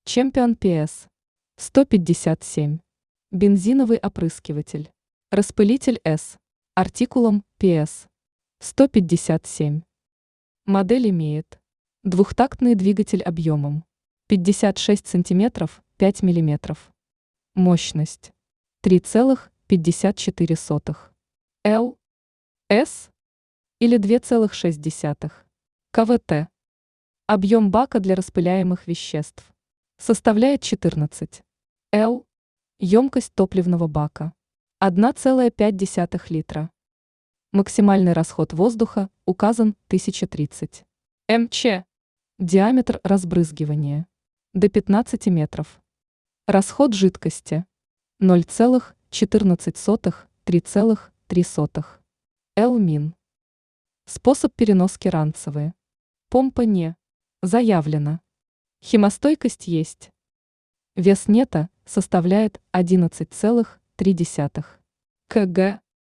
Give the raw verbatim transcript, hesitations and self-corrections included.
Чемпион пи эс сто пятьдесят семь. Бензиновый опрыскиватель. Распылитель С. Артикулом пи эс сто пятьдесят семь. Модель имеет двухтактный двигатель объемом пятьдесят шесть сантиметров пять миллиметров. Мощность три целых пятьдесят четыре сотых. Л. С или два целых шесть десятых квт. Объем бака для распыляемых веществ составляет четырнадцать. Л. Емкость топливного бака одна целая пять десятых литра. Максимальный расход воздуха указан тысяча тридцать мч. Диаметр разбрызгивания до пятнадцати метров. Расход жидкости ноль целых четырнадцать сотых — три целых три сотых. Л-мин. Способ переноски ранцевые. Помпа не заявлена. Химостойкость есть. Вес нета составляет одиннадцать целых три десятых кг.